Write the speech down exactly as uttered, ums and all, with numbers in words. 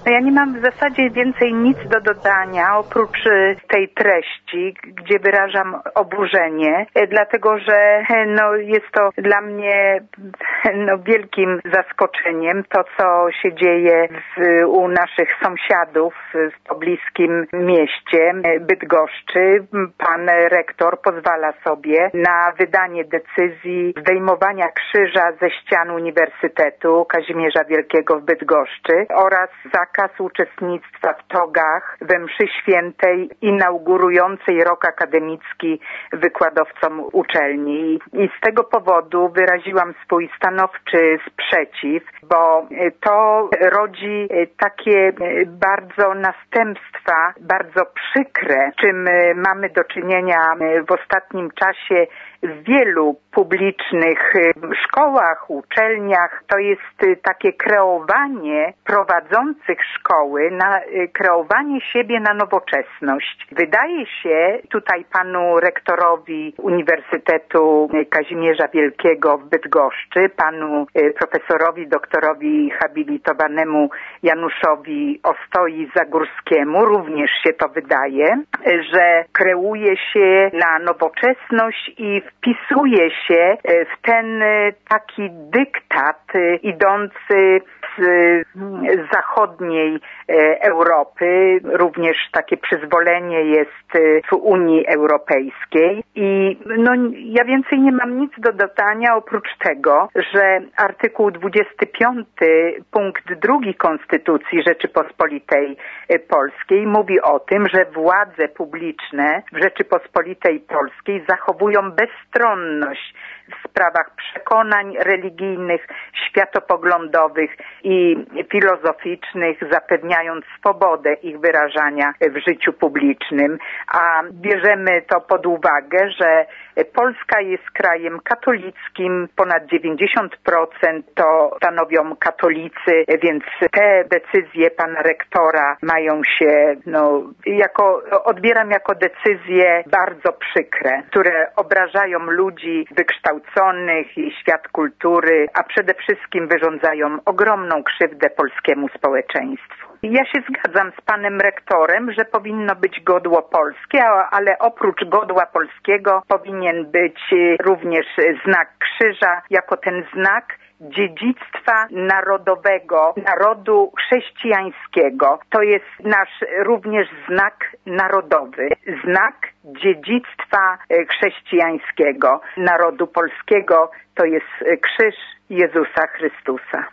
No ja nie mam w zasadzie więcej nic do dodania oprócz tej treści, gdzie wyrażam oburzenie, dlatego że no, jest to dla mnie no, wielkim zaskoczeniem to, co się dzieje w, u naszych sąsiadów w pobliskim mieście Bydgoszczy. Pan rektor pozwala sobie na wydanie decyzji zdejmowania krzyża ze ścian Uniwersytetu Kazimierza Wielkiego w Bydgoszczy oraz zakaz uczestnictwa w togach we mszy świętej inaugurującej rok akademicki wykładowcom uczelni. I z tego powodu wyraziłam swój stanowczy sprzeciw, bo to rodzi takie bardzo następstwa, bardzo przykre, z czym mamy do czynienia w ostatnim czasie w wielu publicznych szkołach, uczelniach. To jest takie kreowanie prowadzących szkoły, na kreowanie siebie na nowoczesność. Wydaje się tutaj panu rektorowi Uniwersytetu Kazimierza Wielkiego w Bydgoszczy, panu profesorowi, doktorowi habilitowanemu Januszowi Ostoi Zagórskiemu również się to wydaje, że kreuje się na nowoczesność i wpisuje się w ten taki dyktat idący z zachodniej Europy. Również takie przyzwolenie jest w Unii Europejskiej i no, ja więcej nie mam nic do dodania oprócz tego, że artykuł dwudziesty piąty punkt drugi Konstytucji Rzeczypospolitej Polskiej mówi o tym, że władze publiczne w Rzeczypospolitej Polskiej zachowują bezstronność w sprawach przekonań religijnych, światopoglądowych i filozoficznych, zapewniając swobodę ich wyrażania w życiu publicznym. A bierzemy to pod uwagę, że Polska jest krajem katolickim, ponad dziewięćdziesiąt procent to stanowią katolicy, więc te decyzje pana rektora mają się, no, jako, odbieram jako decyzje bardzo przykre, które obrażają ludzi wykształconych i świat kultury, a przede wszystkim wyrządzają ogromną krzywdę polskiemu społeczeństwu. Ja się zgadzam z panem rektorem, że powinno być godło polskie, ale oprócz godła polskiego powinien być również znak krzyża jako ten znak dziedzictwa narodowego, narodu chrześcijańskiego. To jest nasz również znak narodowy, znak dziedzictwa chrześcijańskiego narodu polskiego. To jest krzyż Jezusa Chrystusa.